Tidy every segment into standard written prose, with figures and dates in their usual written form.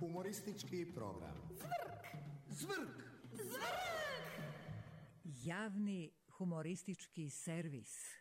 Humoristički program. Zvrk! Zvrk! Zvrk! Javni humoristički servis.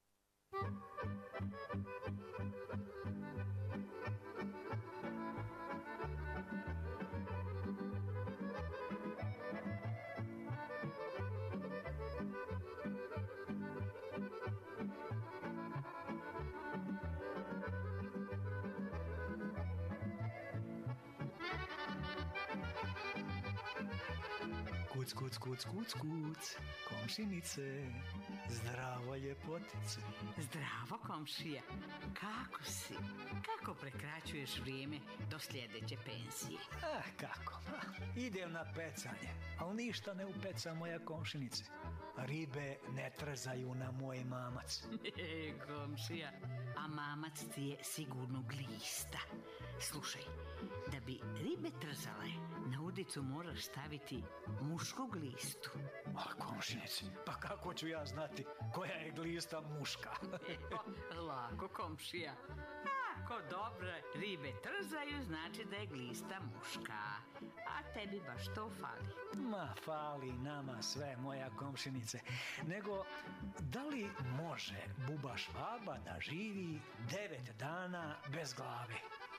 Kuc, kuc, kuc, kuc, kuc, komšinice, zdravo ljepotice. Zdravo, komšija, kako si? Kako prekraćuješ vrijeme do sljedeće pensije? Kako? Idem na pecanje, ali ništa ne upeca moja komšinice. Ribe ne trzaju na moj mamac. Komšija, a mamac ti je sigurno glista. Slušaj, da bi ribe trzale, na udicu moraš staviti mušku glistu. A komšinici, pa kako ću ja znati koja je glista muška? Lako, komšija. Ako dobre ribe trzaju, znači da je glista muška. A tebi baš to fali. Ma, fali nama sve, moja komšinice. Nego, da li može buba Švaba da živi 9 dana bez glave?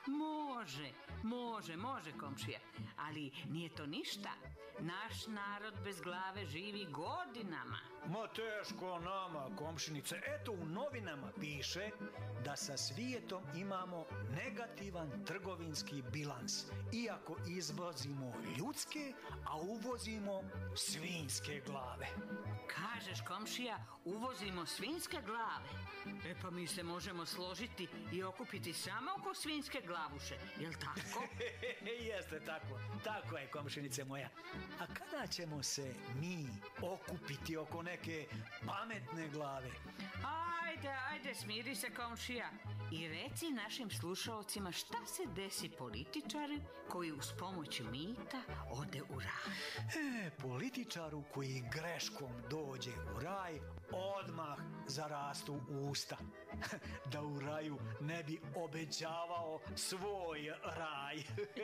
Može, komšija. Ali nije to ništa. Naš narod bez glave živi godinama. Ma teško nama, komšinice. Eto, u novinama piše da sa svijetom imamo negativan trgovinski bilans. Iako izvozimo ljudske, a uvozimo svinjske glave. Kažeš, komšija, uvozimo svinjske glave? Pa mi se možemo složiti i okupiti samo oko svinjske glavuše, jel tako? Jeste tako, tako je, komšinice moja. A kada ćemo se mi okupiti oko neke pametne glave? Ajde, smiri se, komšija, i reci našim slušalcima šta se desi političaru koji uz pomoć mita ode u raj. Političaru koji greškom dođe u raj, odmah zarastu usta. Da u raju ne bi obećavao svoj raj.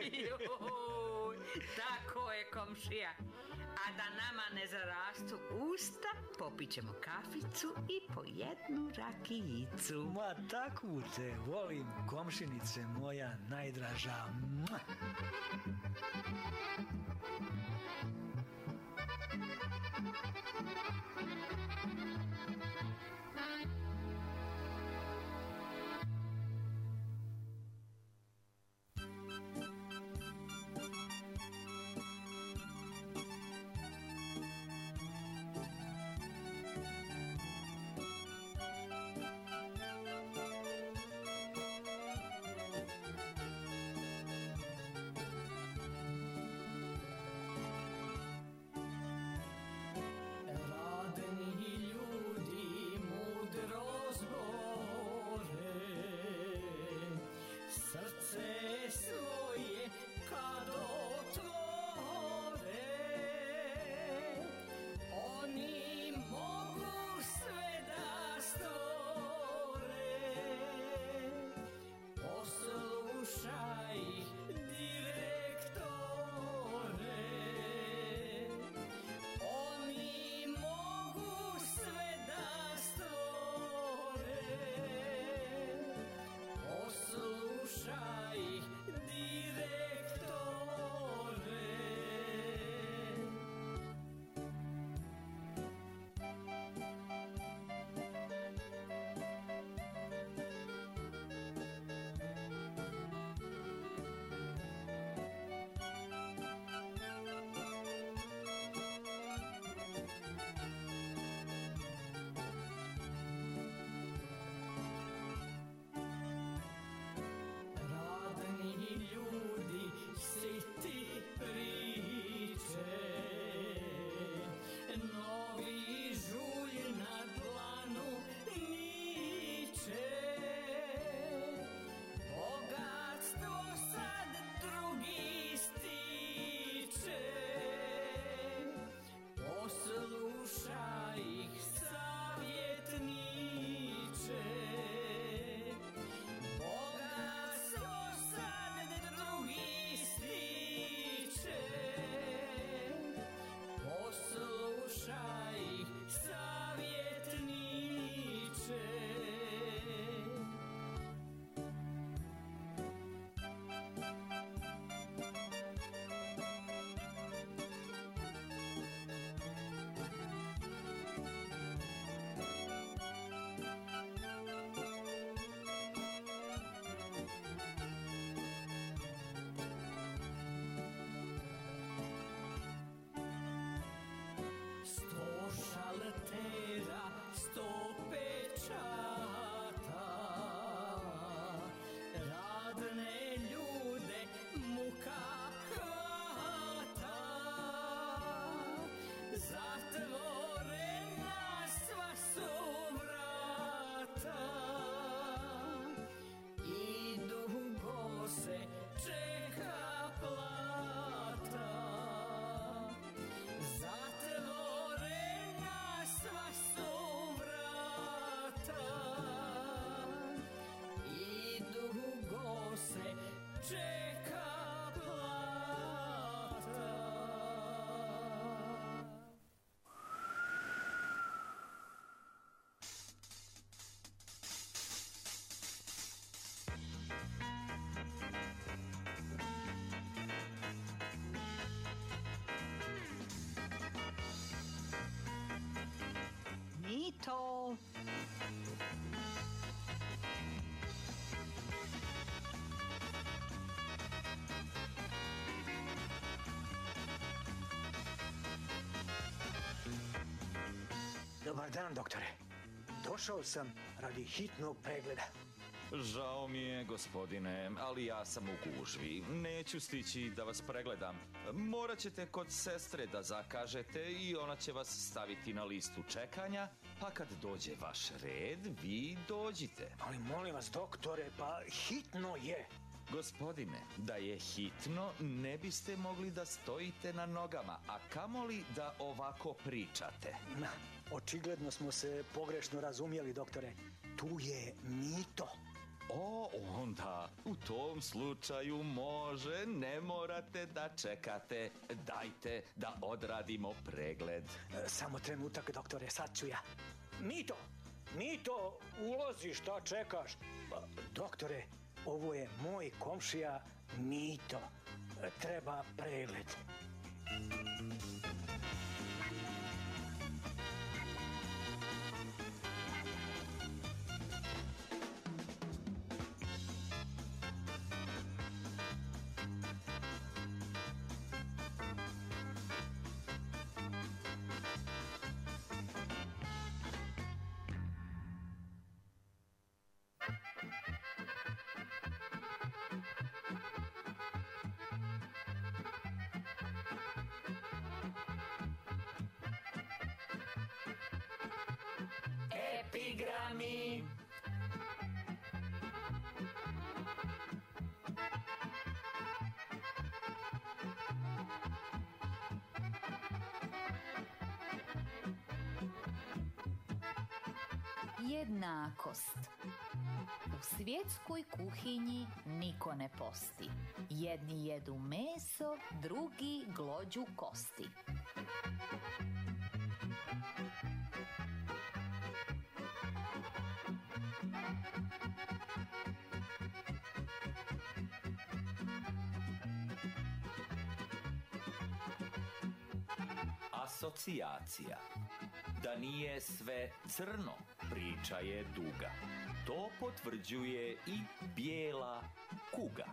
Tako je, komšija. A da nama ne zarastu usta, popit ćemo kaficu i po jednu rakijicu. Ma takvu te volim, komšinice moja najdraža. Dobar dan, doktore. Došao sam radi hitnog pregleda. Žao mi je, gospodine, ali ja sam u gužvi. Neću stići da vas pregledam. Morat ćete kod sestre da zakažete i ona će vas staviti na listu čekanja, pa kad dođe vaš red, vi dođite. Ali molim vas, doktore, pa hitno je. Gospodine, da je hitno, ne biste mogli da stojite na nogama, a kamoli da ovako pričate. Očigledno smo se pogrešno razumjeli, doktore. Tu je mito. Onda, u tom slučaju može, ne morate da čekate. Dajte da odradimo pregled. Samo trenutak, doktore, sad ću ja. Mito, ulazi, šta čekaš? Doktore, ovo je moj komšija Mito. Treba pregled. Epigrami. Jednakost. U svjetskoj kuhinji niko ne posti. Jedni jedu meso, drugi glođu kosti. Asocijacija. Da nije sve crno, priča je duga. To potvrđuje i bijela kuga.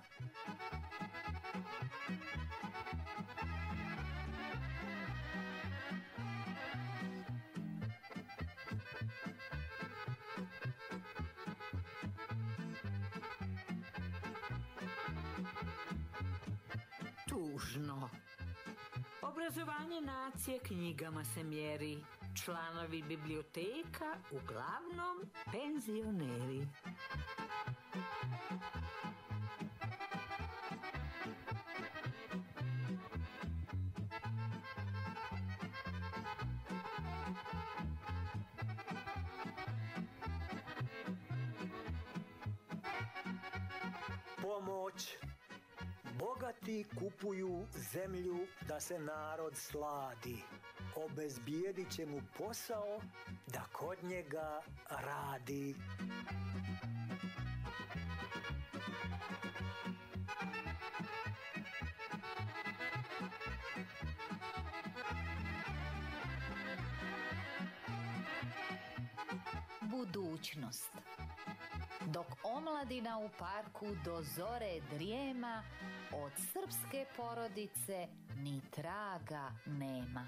Tužno. Obrazovanje nacije knjigama se mjeri. Članovi biblioteka uglavnom penzioneri. Pomoć. Bogati kupuju zemlju da se narod sladi. Obezbijedit će mu posao da kod njega radi. Budućnost. Dok omladina u parku do zore drijema, od srpske porodice ni traga nema.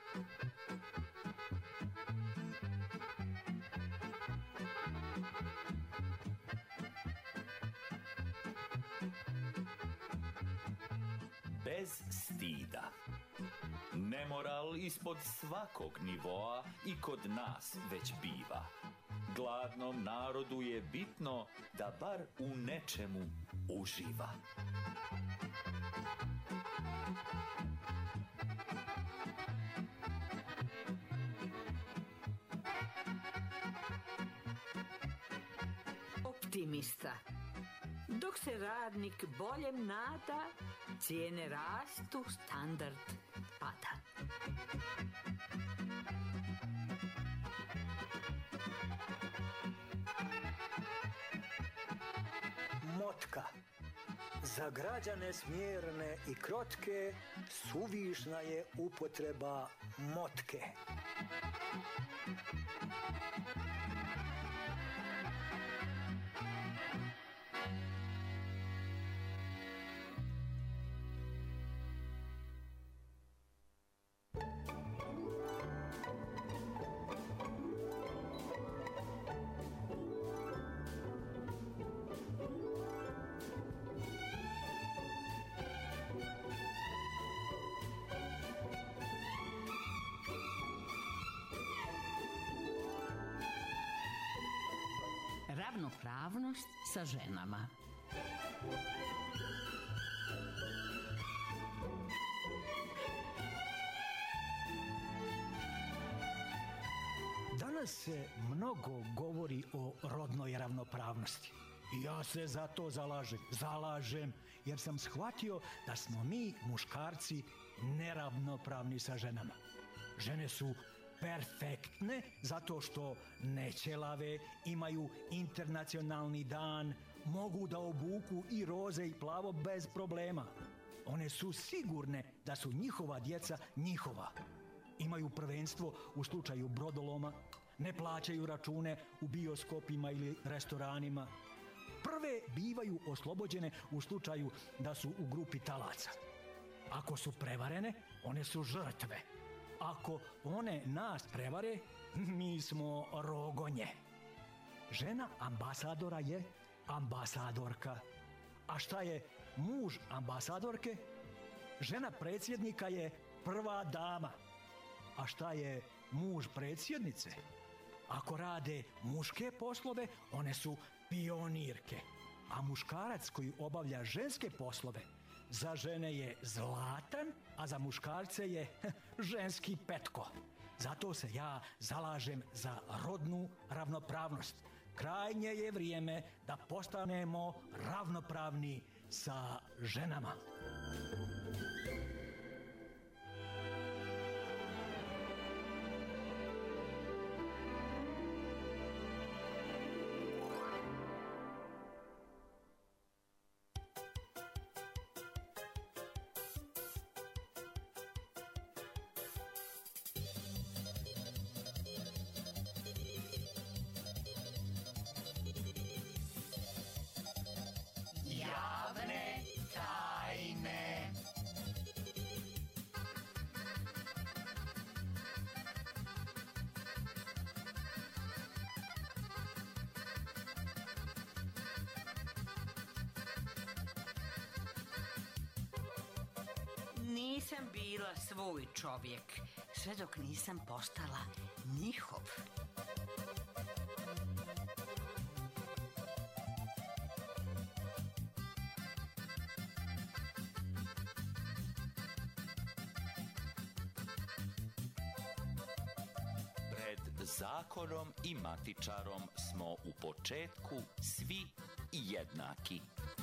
Bez stida. Nemoral ispod svakog nivoa i kod nas već biva. Gladnom narodu je bitno da bar u nečemu uživa. Optimista. Dok se radnik boljem nada, cijene rastu, standard pada. Motka. Za građane smjerne i krotke suvišna je upotreba motke. ravnopravnost sa ženama. Danas se mnogo govori o rodnoj ravnopravnosti. I ja se za to zalažem, jer sam shvatio da smo mi, muškarci, neravnopravni sa ženama. Žene su perfektne zato što ne ćelave, imaju internacionalni dan, mogu da obuku i roze i plavo bez problema. One su sigurne da su njihova djeca njihova. Imaju prvenstvo u slučaju brodoloma, ne plaćaju račune u bioskopima ili restoranima. Prve bivaju oslobođene u slučaju da su u grupi talaca. Ako su prevarene, one su žrtve. Ako one nas prevare, mi smo rogonje. Žena ambasadora je ambasadorka. A šta je muž ambasadorke? Žena predsjednika je prva dama. A šta je muž predsjednice? Ako rade muške poslove, one su pionirke. A muškarac koji obavlja ženske poslove, za žene je zlatan, a za muškarce je ženski petko. Zato se ja zalažem za rodnu ravnopravnost. Krajnje je vrijeme da postanemo ravnopravni sa ženama. Javne tajne. Nisam bila svoj čovjek, sve dok nisam postala njihov. Pred zakonom i matičarom smo u početku svi jednaki.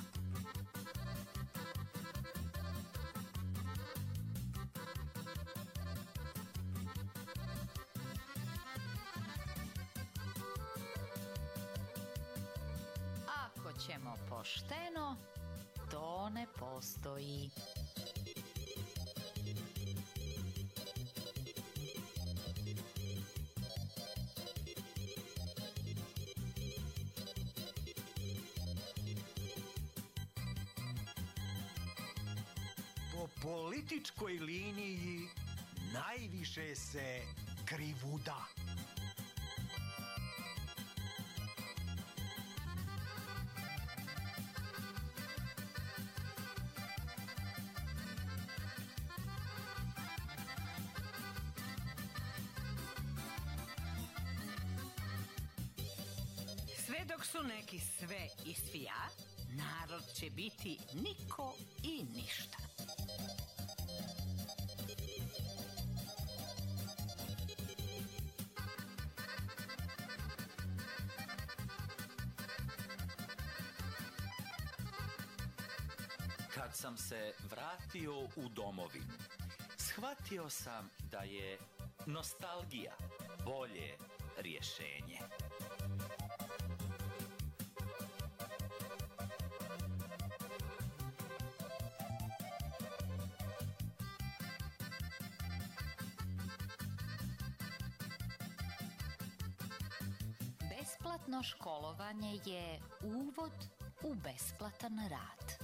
Ako ćemo pošteno, to ne postoji. Po političkoj liniji najviše se krivuda. Sve dok su neki sve i svija, narod će biti niko i ništa. Kad sam se vratio u domovinu, shvatio sam da je nostalgija bolje rješenje. Besplatno školovanje je uvod u besplatan rad.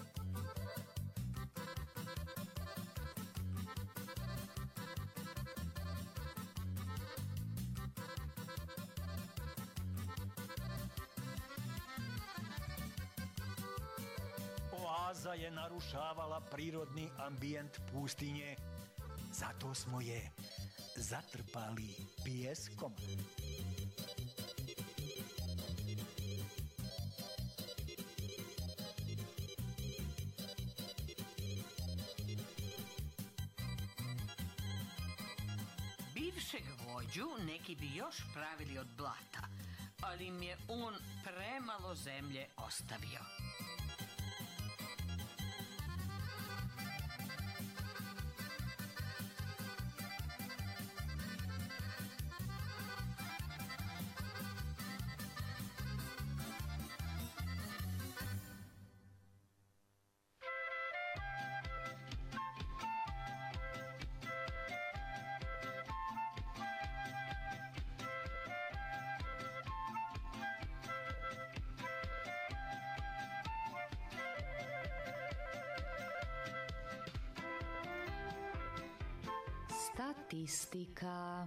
Oaza je narušavala prirodni ambijent pustinje. Zato smo je zatrpali pijeskom. bivšeg vođu neki bi još pravili od blata, ali im je on premalo zemlje ostavio. Statistika.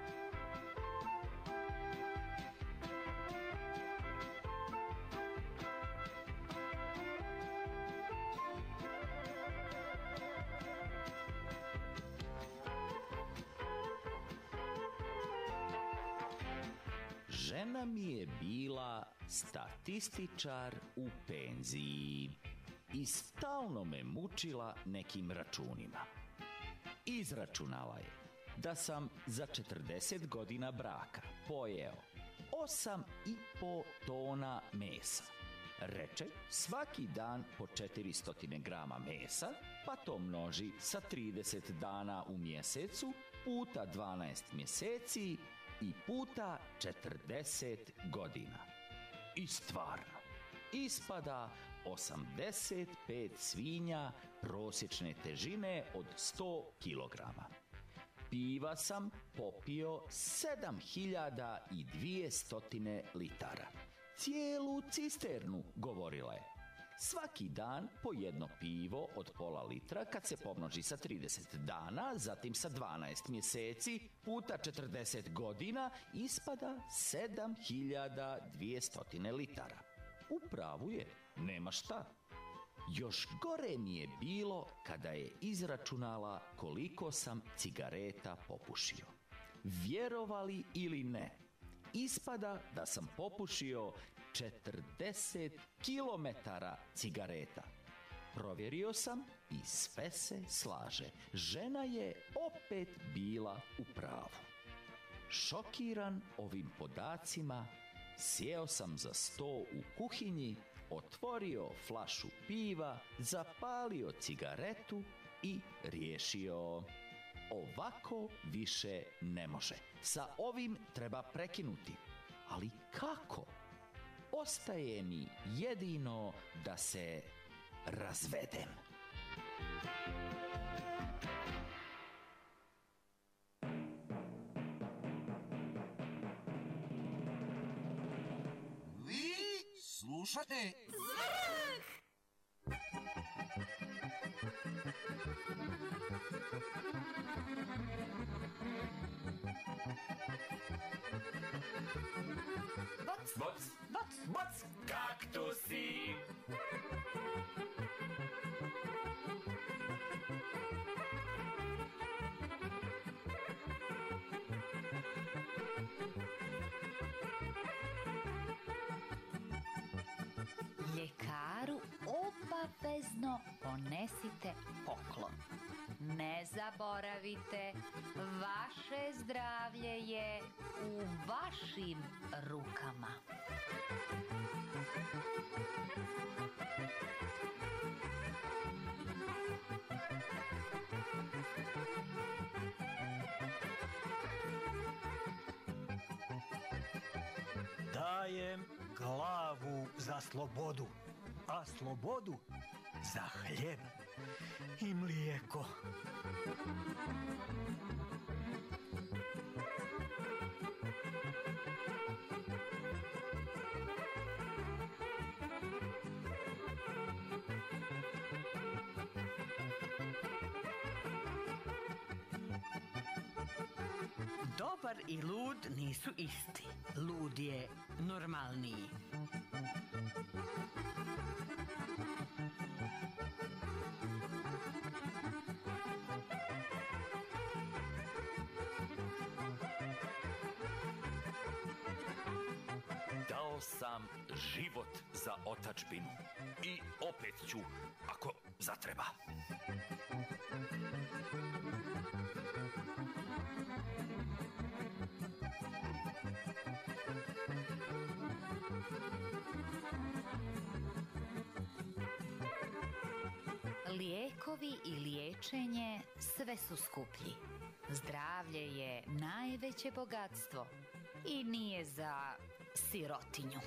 Žena mi je bila statističar u penziji i stalno me mučila nekim računima. Izračunala je da sam za 40 godina braka pojeo 8,5 tona mesa. Reče, svaki dan po 400 grama mesa, pa to množi sa 30 dana u mjesecu, puta 12 mjeseci i puta 40 godina. I stvarno, ispada 85 svinja prosječne težine od 100 kilograma. Piva sam popio 7200 litara. Cijelu cisternu, govorila je. Svaki dan po jedno pivo od pola litra kad se pomnoži sa 30 dana, zatim sa 12 mjeseci puta 40 godina ispada 7200 litara. U pravu je, nema šta. Još gore mi je bilo kada je izračunala koliko sam cigareta popušio. Vjerovali ili ne, ispada da sam popušio 40 kilometara cigareta. Provjerio sam i sve se slaže. Žena je opet bila u pravu. Šokiran ovim podacima, sjeo sam za sto u kuhinji, otvorio flašu piva, zapalio cigaretu i riješio. Ovako više ne može. Sa ovim treba prekinuti. Ali kako? Ostaje mi jedino da se razvedem. Vi slušate Boc, kaktusi. Ljekaru obavezno ponesite poklon. Ne zaboravite, vaše zdravlje je u vašim rukama. Dajem glavu za slobodu, a slobodu za hljeb i mlijeko. Dobar i lud nisu isti. Lud je normalniji. Dao sam život za otadžbinu. I opet ću, ako zatreba. Lijekovi i liječenje sve su skuplji. Zdravlje je najveće bogatstvo i nije za sirotinju.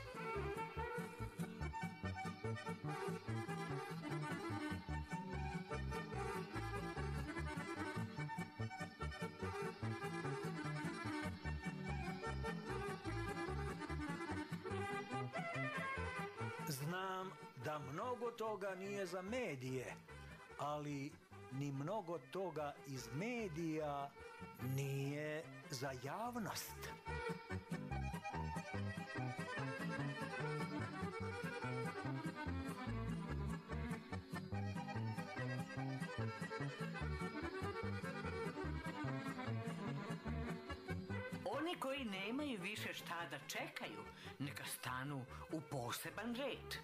Znam da mnogo toga nije za medije, ali ni mnogo toga iz medija nije za javnost. Oni koji nemaju više šta da čekaju, neka stanu u poseban red.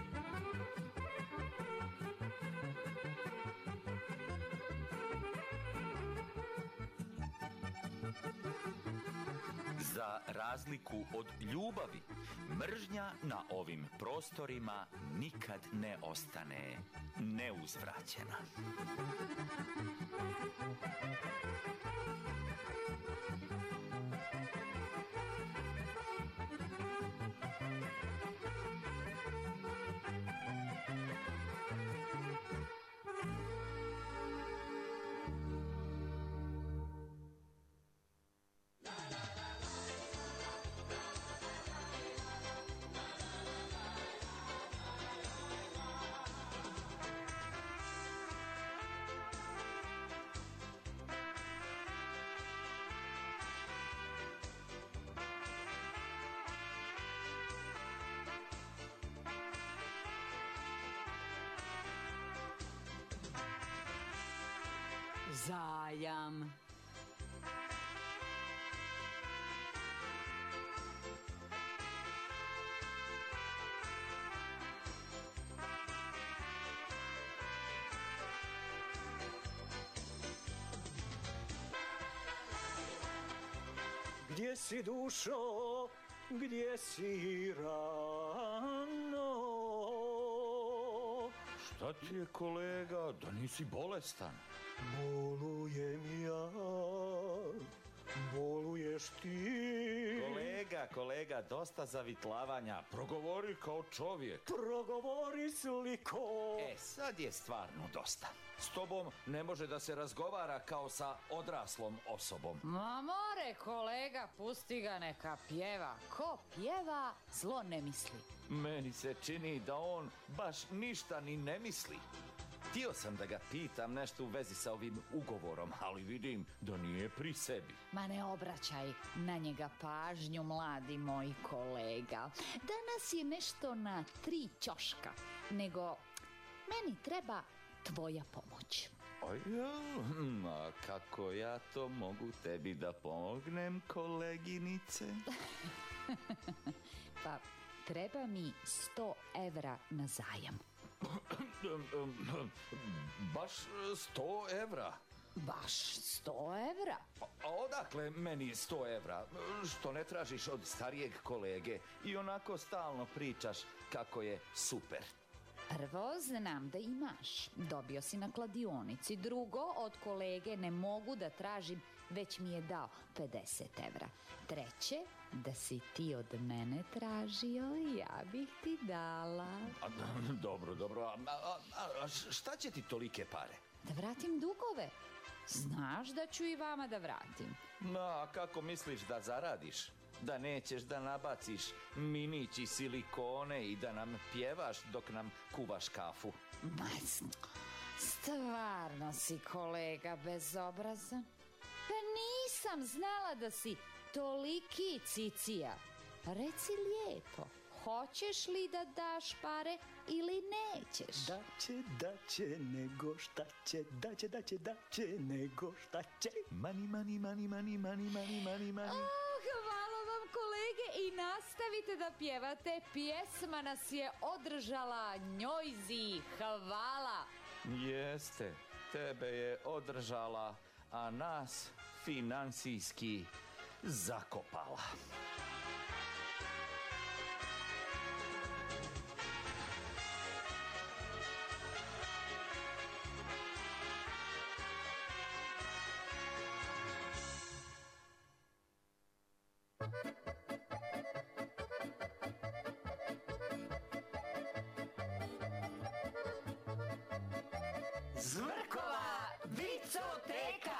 Za razliku od ljubavi, mržnja na ovim prostorima nikad ne ostane neuzvraćena. Zajam. Gdje si, dušo, gdje si, rano? Šta ti je, kolega, da nisi bolestan? Bolujem ja, boluješ ti. Kolega, dosta zavitlavanja. Progovori kao čovjek. Progovori sliko. Sad je stvarno dosta. S tobom ne može da se razgovara kao sa odraslom osobom. Ma more, kolega, pusti ga neka pjeva. Ko pjeva, zlo ne misli. Meni se čini da on baš ništa ni ne misli. Htio sam da ga pitam nešto u vezi sa ovim ugovorom, ali vidim da nije pri sebi. Ma ne obraćaj na njega pažnju, mladi moj kolega. Danas je nešto na 3 ćoška, nego meni treba tvoja pomoć. A kako ja to mogu tebi da pomognem, koleginice? Pa, treba mi 100 evra na zajam. Baš 100 evra? Baš 100 evra? A odakle meni 100 evra? Što ne tražiš od starijeg kolege i onako stalno pričaš kako je super? Prvo, znam da imaš. Dobio si na kladionici. Drugo, od kolege ne mogu da tražim, već mi je dao 50 evra. Treće, da si ti od mene tražio, ja bih ti dala. Dobro. A šta će ti tolike pare? Da vratim dugove. Znaš da ću i vama da vratim. A kako misliš da zaradiš? Da nećeš da nabaciš minić i silikone i da nam pjevaš dok nam kuvaš kafu? Ma, stvarno si, kolega, bezobrazan. Pa nisam znala da si toliki cicija. Reci lijepo, hoćeš li da daš pare ili nećeš? Da će, nego šta će, da će, nego šta će. Money. Hvala vam, kolege, i nastavit nastavite da pjevate, pjesma nas je održala, njojzi, hvala. Jeste, tebe je održala, a nas finansijski zakopala. Zvrkova vicoteka.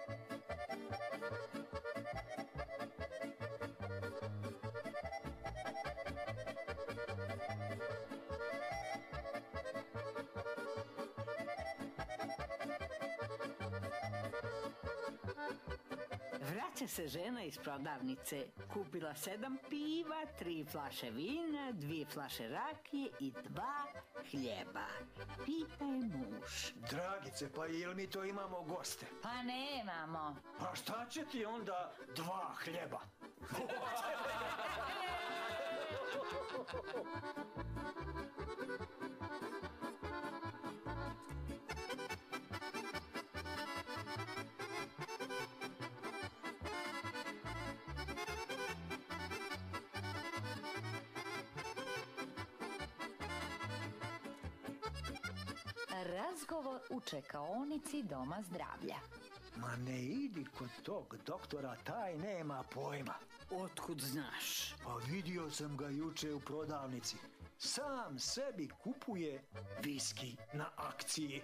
Vraća se žena iz prodavnice. Kupila 7 piva, 3 flaše vina, 2 flaše rakije i 2 hljeba. Pita je muž. Dragice, pa jel mi to imamo goste? Pa nemamo. Pa šta će ti onda 2 hljeba? Razgovor u čekaonici doma zdravlja. Ma ne idi kod tog doktora, taj nema pojma. Otkud znaš? Pa vidio sam ga juče u prodavnici. Sam sebi kupuje viski na akciji.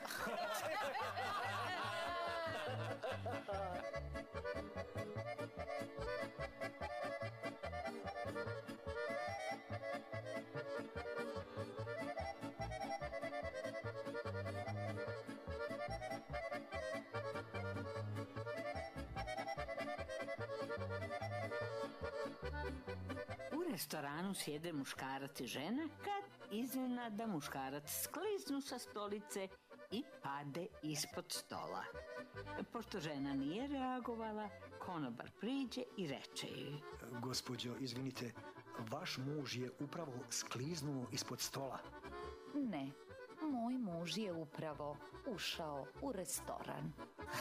U restoranu sjede muškarac i žena kad iznenada muškarac skliznu sa stolice i pade ispod stola. Pošto žena nije reagovala, konobar priđe i reče joj: Gospođo, izvinite, vaš muž je upravo skliznuo ispod stola. Ne, moj muž je upravo ušao u restoran.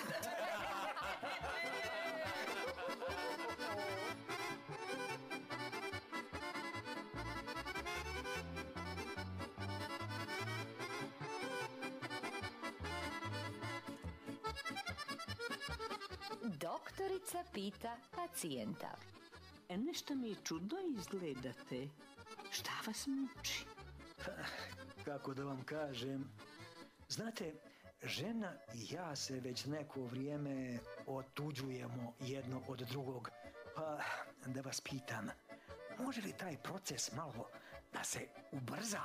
Doktorica pita pacijenta. Nešto mi čudno izgledate. Šta vas muči? Kako da vam kažem, znate, žena i ja se već neko vrijeme otuđujemo jedno od drugog. Pa da vas pitam, može li taj proces malo da se ubrza?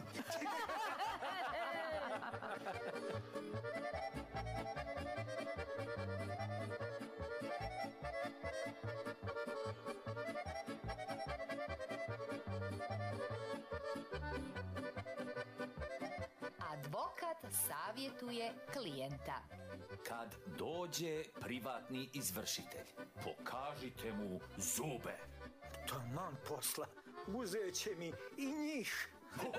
Advokat savjetuje klijenta. Kad dođe privatni izvršitelj, pokažite mu zube. Taman posla, uzet će mi i njih.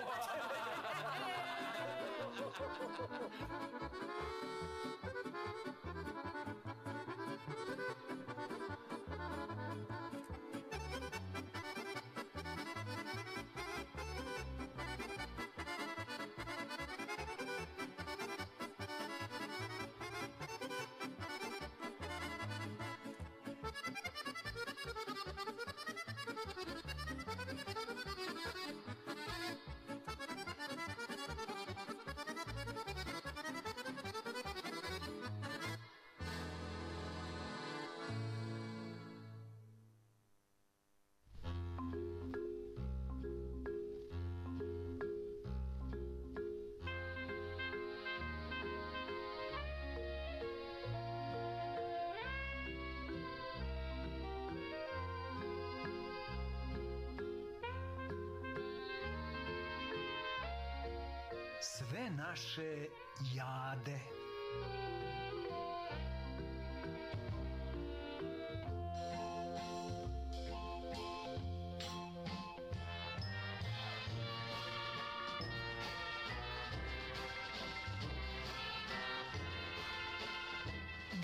Sve naše jade.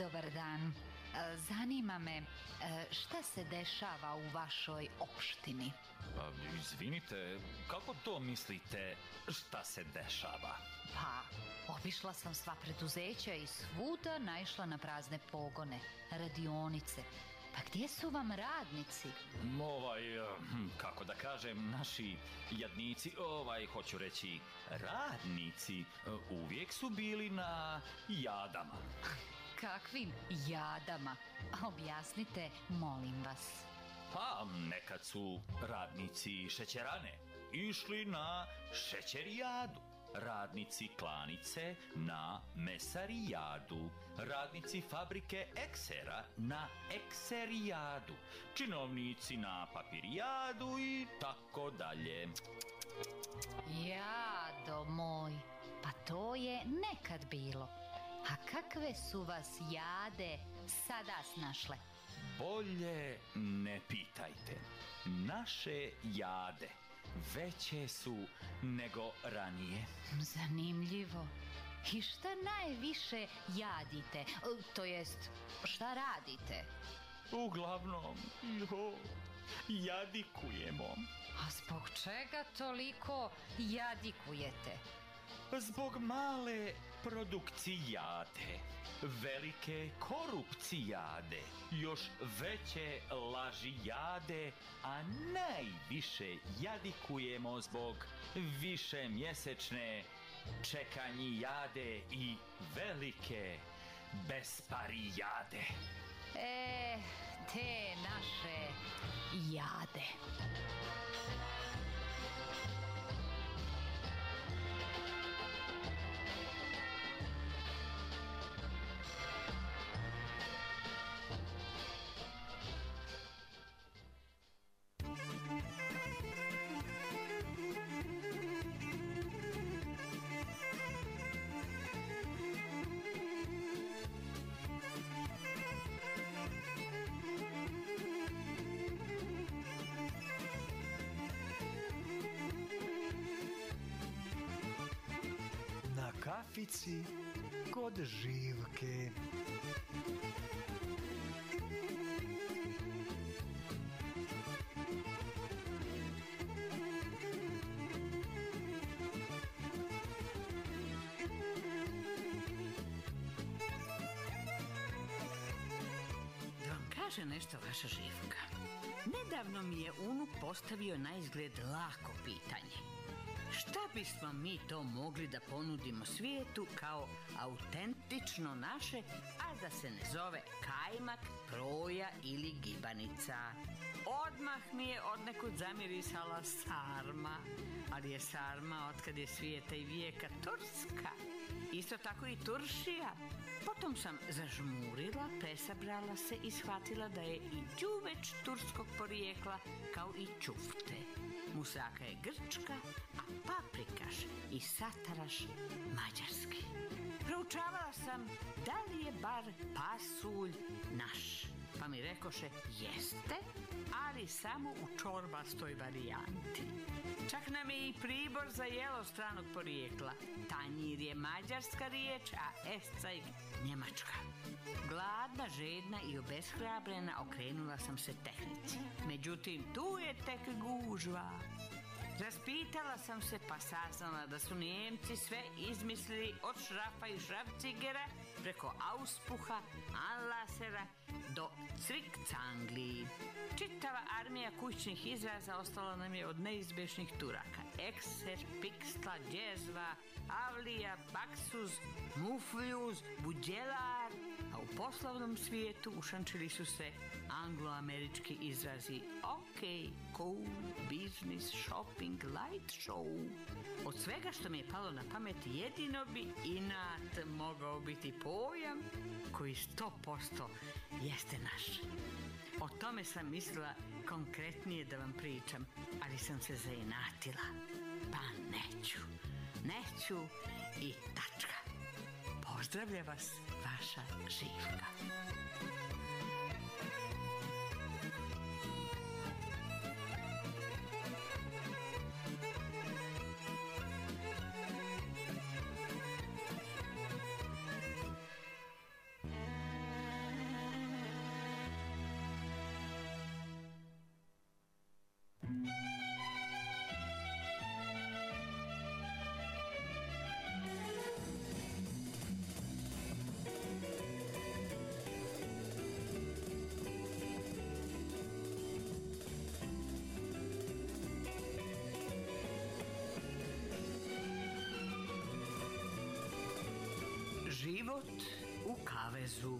Dobar dan. Zanima me šta se dešava u vašoj opštini? Izvinite, kako to mislite šta se dešava? Pa, obišla sam sva preduzeća i svuda naišla na prazne pogone, radionice. Pa gdje su vam radnici? Kako da kažem, naši jadnici, hoću reći, radnici, uvijek su bili na jadama. Kakvim jadama? Objasnite, molim vas. Pa, nekad su radnici šećerane išli na šećerijadu. Radnici klanice na mesarijadu, radnici fabrike eksera na ekserijadu, činovnici na papirijadu i tako dalje. Jado moj, pa to je nekad bilo. A kakve su vas jade sada snašle? Bolje ne pitajte. Naše jade veće su nego ranije. Zanimljivo. I šta najviše jadite? To jest, šta radite? Uglavnom, jadikujemo. A zbog čega toliko jadikujete? Zbog male produkcijade, velike korupcijade, još veće lažijade, a najviše jadikujemo zbog višemjesečne čekanjijade i velike besparijade. Te naše jade. Na kafici kod Živke. Da vam kaže nešto vaša Živka. Nedavno mi je unuk postavio na izgled lako pitanje. Šta bismo mi to mogli da ponudimo svijetu kao autentično naše, a da se ne zove kajmak, proja ili gibanica? Odmah mi je odnekud zamirisala sarma, ali je sarma otkad je svijeta i vijeka turska. Isto tako i turšija. Potom sam zažmurila, presabrala se i shvatila da je i đuveč turskog porijekla kao i ćufte. Musaka je grčka, a paprikaš i sataraš mađarski. Proučavala sam da li je bar pasulj naš. Pa mi rekoše jeste, ali samo u čorbastoj varijanti. Čak nam je i pribor za jelo stranog porijekla. Tanjir je mađarska riječ, a escajg njemačka. Gladna, žedna i obeshrabrena okrenula sam se tehnici. Međutim, tu je tek gužva. Raspitala sam se pa saznala da su Nijemci sve izmislili od šrafa i šrafcigera preko auspuha, anlasera do cvikcangli. Čitava armija kućnih izraza ostala nam je od neizbješnih Turaka. Ekser, pikstla, džezva, avlija, baksuz, mufljuz, buđelar, a u poslovnom svijetu ušančili su se angloamerički izrazi ok, cool, business, shopping, light show. Od svega što mi je palo na pamet jedino bi inat mogao biti pojam koji 100% jeste naš. O tome sam mislila konkretnije da vam pričam, ali sam se zainatila. Pa neću i tačka. Pozdravlja vas vaša Živka. Život u kavezu.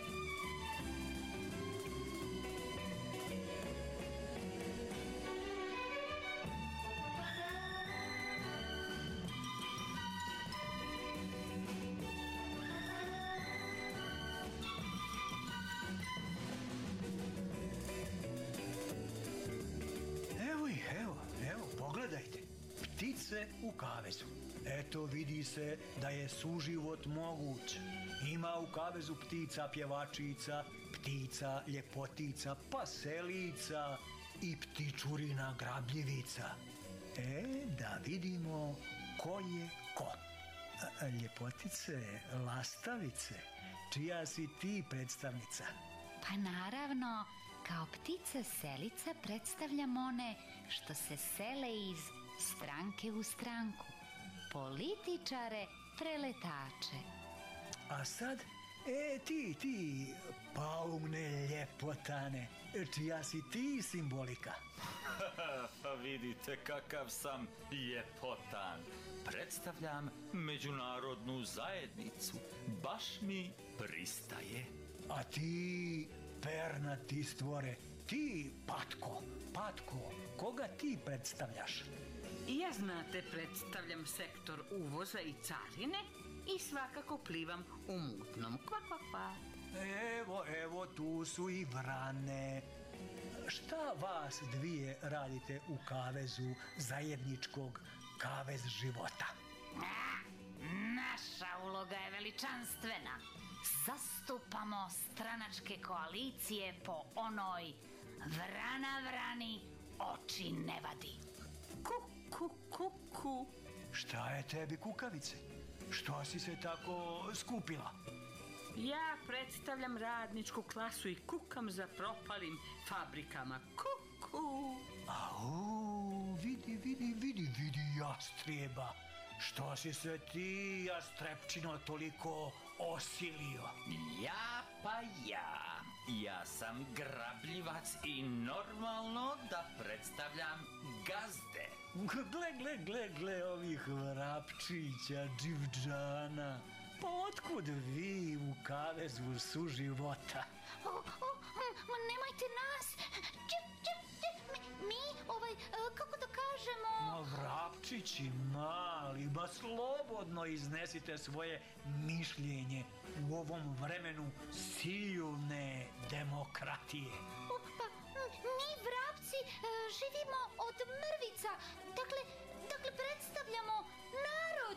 Evo, pogledajte. Ptice u kavezu. Eto, vidi se da je suživot moguć. Ima u kavezu ptica pjevačica, ptica ljepotica, pa selica i ptičurina grabljivica. Da vidimo ko je ko. Ljepotice, lastavice, čija si ti predstavnica? Pa naravno, kao ptica selica predstavljam one što se sele iz stranke u stranku. Političare, preletače. A sad, ti, paumne ljepotane, čija si ti simbolika? Pa vidite kakav sam ljepotan. Predstavljam međunarodnu zajednicu. Baš mi pristaje. A ti, pernati stvore, ti, Patko, koga ti predstavljaš? Ja, znate, predstavljam sektor uvoza i carine i svakako plivam u mutnom. Kva. Evo, tu su i vrane. Šta vas dvije radite u kavezu zajedničkog kavez života? Naša uloga je veličanstvena. Zastupamo stranačke koalicije po onoj vrana vrani oči ne vadi. Ku. Šta je tebi, kukavice? Što si se tako skupila? Ja predstavljam radničku klasu i kukam za propalim fabrikama. Ku. Au, vidi jastrijeba. Što si se ti, jastrepčino, toliko osilio? Ja sam grabljivac i normalno da predstavljam gazde. Gle ovih vrapčića, dživđana. Pa otkud vi u kavezu suživota? Nemojte nas! Mi, kako da kažemo... Ma vrapčići mali, ba slobodno iznesite svoje mišljenje u ovom vremenu silne demokratije. Mi vrapci živimo od mrvica, dakle predstavljamo narod.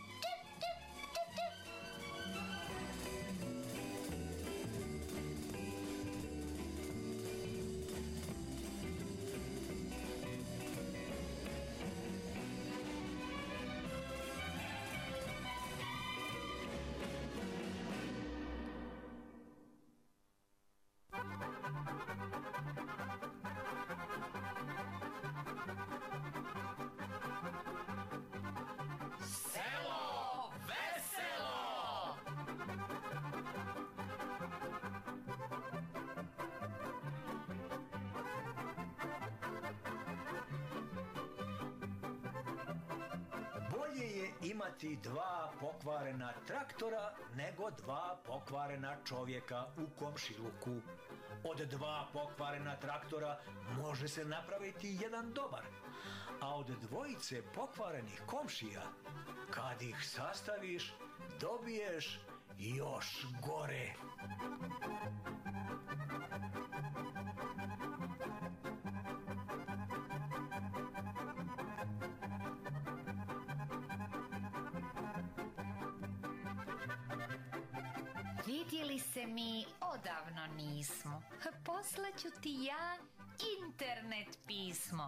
Imati dva pokvarena traktora nego dva pokvarena čovjeka u komšiluku. Od dva pokvarena traktora može se napraviti jedan dobar, a od dvojice pokvarenih komšija, kad ih sastaviš, dobiješ još gore. Vidjeli se mi odavno nismo. Poslaću ti ja internet pismo.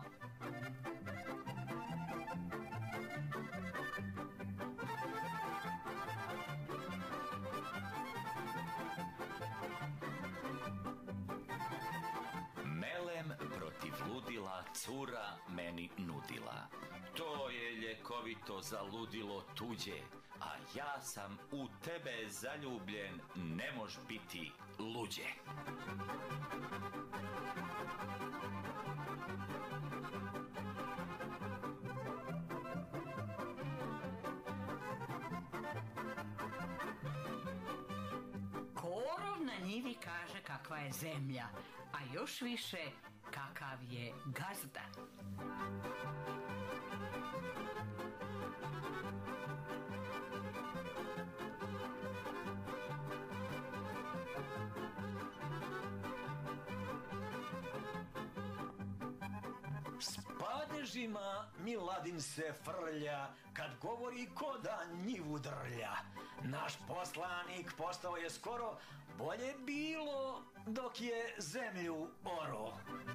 Melem protiv ludila cura meni nudila. To je ljekovito za ludilo tuđe, a ja sam u tebe zaljubljen, ne mož biti luđe. njivi kaže kakva je zemlja, a još više kakav je gazda. S padežima Miladin se frlja, kad govori ko da njivu drlja. Naš poslanik postao je skoro, bolje bilo dok je zemlju oro.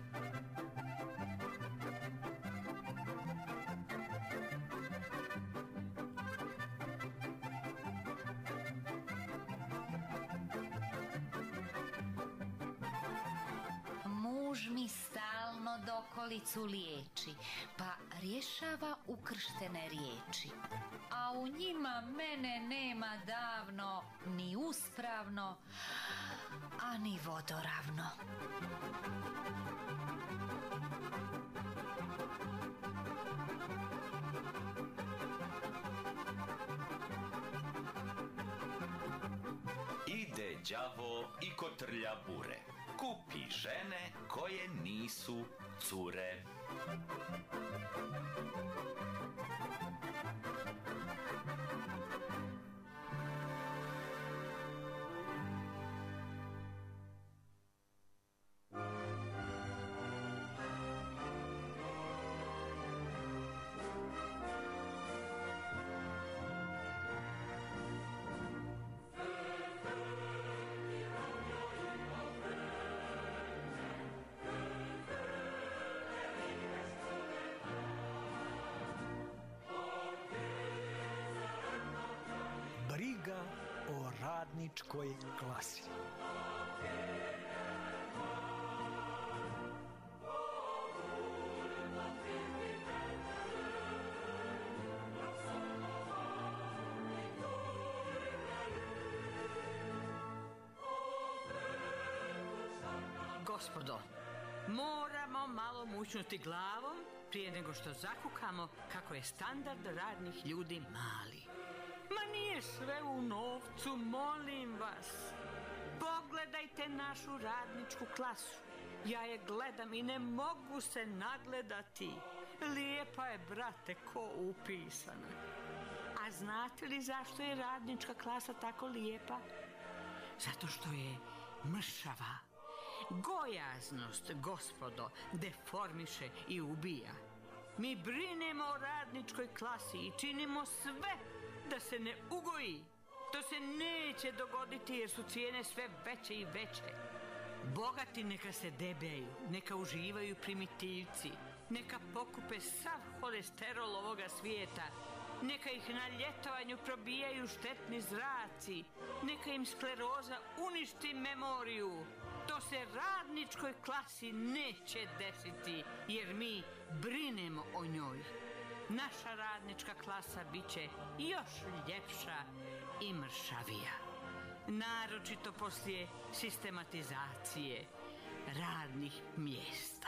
Muž mi stalno dokolicu liječi, pa rješava ukrštene riječi. A u njima mene nema davno, ni uspravno, a ni vodoravno. Ide đavo i kotrlja bure. Kupi žene koje nisu cure. Briga o radničkoj klasi. Gospodo, moramo malo mućnuti glavom prije nego što zakukamo kako je standard radnih ljudi mali. Ma nije sve u novcu, molim vas. Pogledajte našu radničku klasu. Ja je gledam i ne mogu se nagledati. Lijepa je, brate, ko upisana. A znate li zašto je radnička klasa tako lijepa? Zato što je mršava. Gojaznost, gospodo, deformiše i ubija. Mi brinemo o radničkoj klasi i činimo sve da se ne ugoji. To se neće dogoditi jer su cijene sve veće i veće. Bogati neka se debeju, neka uživaju primitivci, neka pokupe sav holesterol ovoga svijeta, neka ih na ljetovanju probijaju štetni zraci, neka im skleroza uništi memoriju. To se radničkoj klasi neće desiti jer mi brinemo o njoj. Naša radnička klasa bit će još ljepša i mršavija. Naročito poslije sistematizacije radnih mjesta.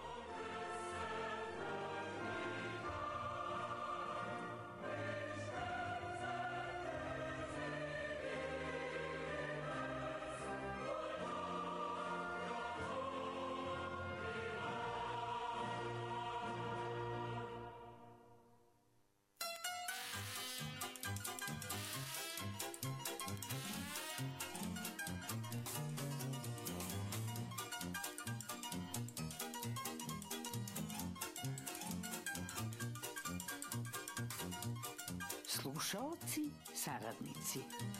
Slušaoci, saradnici.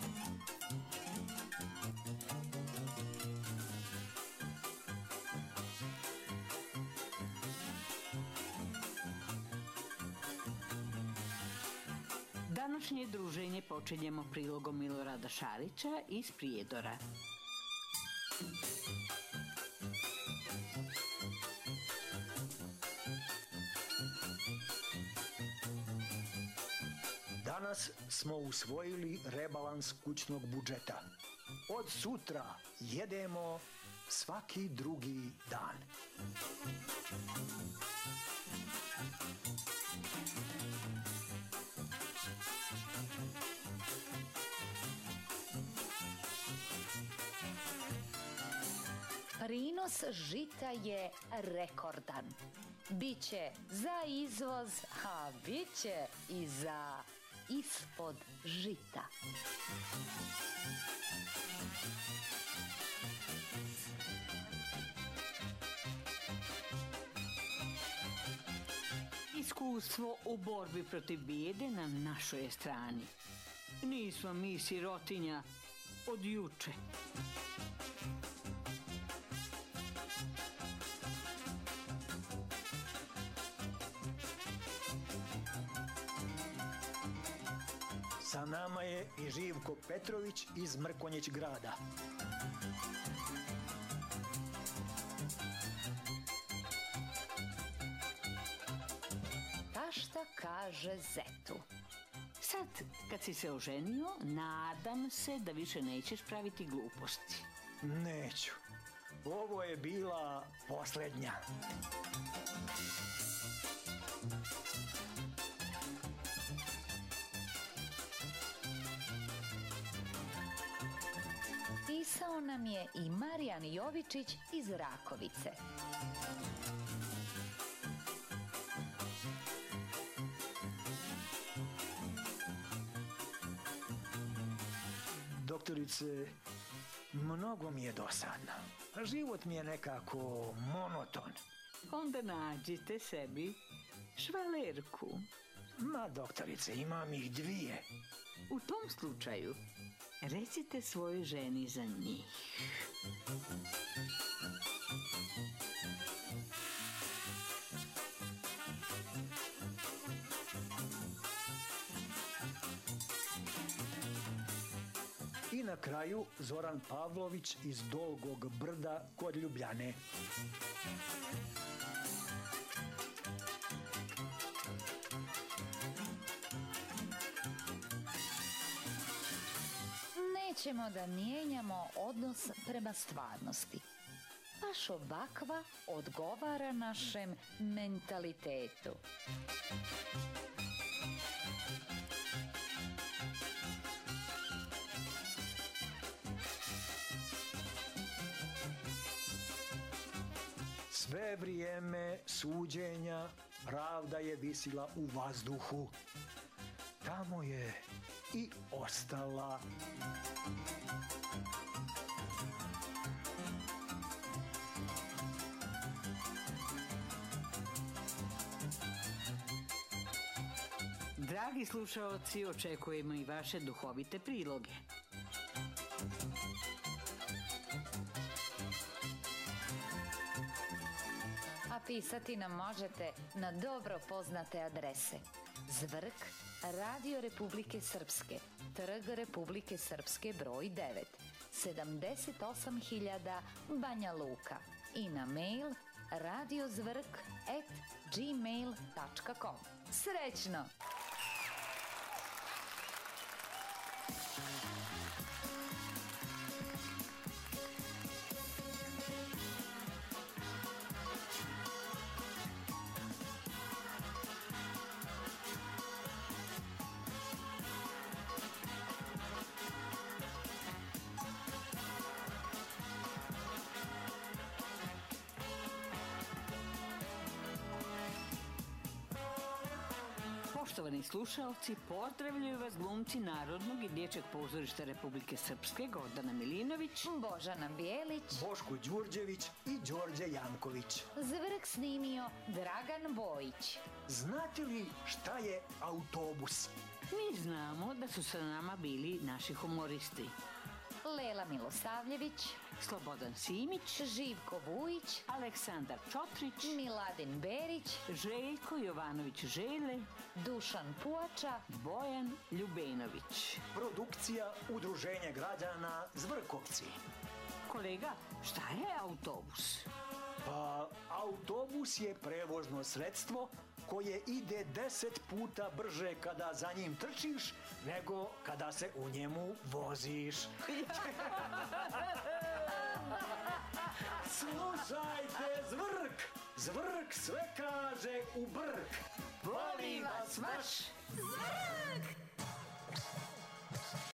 Današnje druženje počinjemo prilogom Milorada Šarića iz Prijedora. Danas smo usvojili rebalans kućnog budžeta. Od sutra jedemo svaki drugi dan. Prinos žita je rekordan. Biće za izvoz, a biće i za ispod žita. Iskustvo u borbi protiv bijede na našoj je strani. Nismo mi sirotinja od juče. Sa nama je i Živko Petrović iz Mrkonjić grada. Tašta kaže zetu. Sad, kad si se oženio, nadam se da više nećeš praviti gluposti. Neću. Ovo je bila posljednja. Pisao nam je i Marijan Jovičić iz Rakovice. Doktorice, mnogo mi je dosadno. Život mi je nekako monoton. Onda nađite sebi švalerku. Ma, doktorice, imam ih 2. U tom slučaju, recite svojoj ženi za njih. I na kraju Zoran Pavlović iz Dolgog brda kod Ljubljane. Nećemo da mijenjamo odnos prema stvarnosti. Baš ovakva odgovara našem mentalitetu. Sve vrijeme suđenja pravda je visila u vazduhu. Tamo je i ostala. Dragi slušaoci, očekujemo i vaše duhovite priloge. A pisati nam možete na dobro poznate adrese: Zvrk, Radio Republike Srpske, Trg Republike Srpske broj 9, 78.000 Banja Luka i na mail radiozvrk@gmail.com. Srećno! Poštovani slušaoci, pozdravljaju vas glumci Narodnog i dječjeg pozorišta Republike Srpske Gordana Milinović, Božana Bijelić, Boško Đurđević i Đorđe Janković. Zvrk snimio Dragan Bojić. Znate li šta je autobus? Mi znamo da su sa nama bili naši humoristi Lela Milosavljević, Slobodan Simić, Živko Vujić, Aleksandar Čotrić, Miladin Berić, Željko Jovanović Žele, Dušan Puača, Bojan Ljubenović. Produkcija Udruženja građana Zvrkovci. Kolega, šta je autobus? Pa, autobus je prevozno sredstvo koje ide 10 puta brže kada za njim trčiš nego kada se u njemu voziš. Slušajte Zvrk! Zvrk sve kaže u brk. voli vas vaš Zvrk!